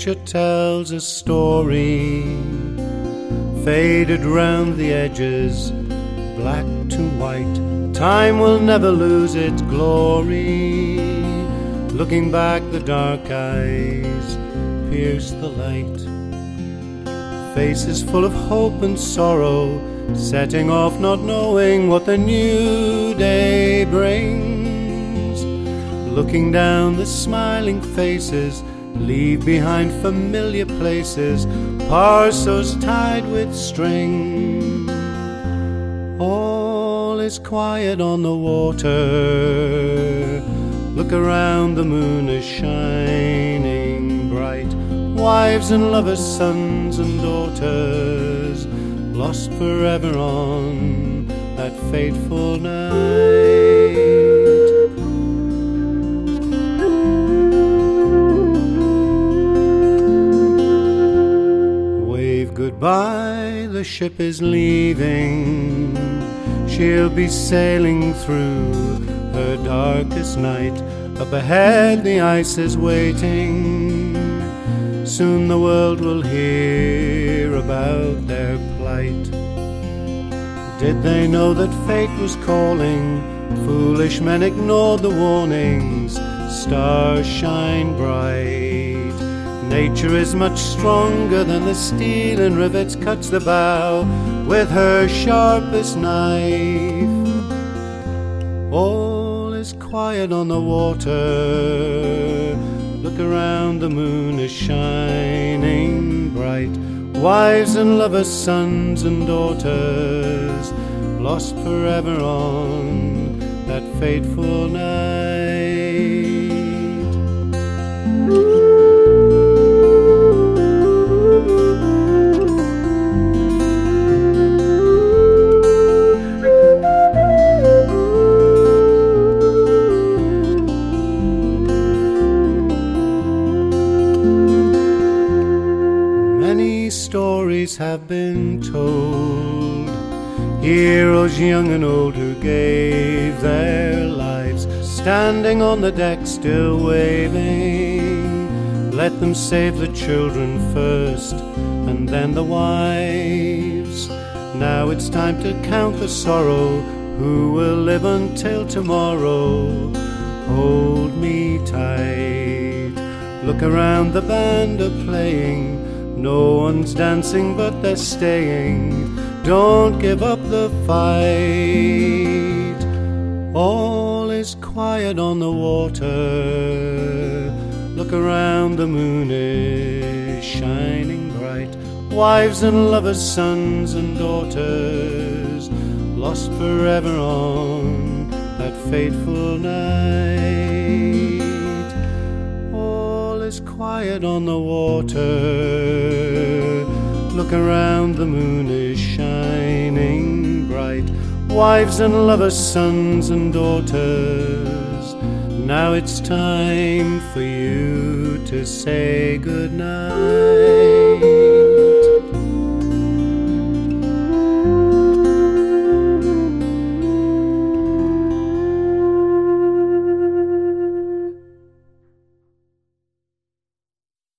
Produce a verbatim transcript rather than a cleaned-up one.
picture tells a story, faded round the edges, black to white. Time will never lose its glory. Looking back, the dark eyes pierce the light. Faces full of hope and sorrow, setting off not knowing what the new day brings. Looking down, the smiling faces leave behind familiar places, parcels tied with string. All is quiet on the water. Look around, the moon is shining bright. Wives and lovers, sons and daughters, lost forever on that fateful night. Wave goodbye, the ship is leaving. She'll be sailing through her darkest night. Up ahead the ice is waiting. Soon the world will hear about their plight. Did they know that fate was calling? Foolish men ignored the warnings. Stars shine bright. Nature is much stronger than the steel and rivets cuts the bow with her sharpest knife. All is quiet on the water. Look around, the moon is shining bright. Wives and lovers, sons and daughters, lost forever on that fateful night. Many stories have been told, heroes young and old who gave their lives, standing on the deck still waving. Let them save the children first and then the wives. Now it's time to count the sorrow. Who will live until tomorrow? Hold me tight. Look around, the band are playing. No one's dancing but they're staying. Don't give up the fight. All is quiet on the water. Look around, the moon is shining bright. Wives and lovers, sons and daughters, lost forever on that fateful night. All is quiet on the water. Look around, the moon is shining bright. Wives and lovers, sons and daughters, now it's time for you to say goodnight.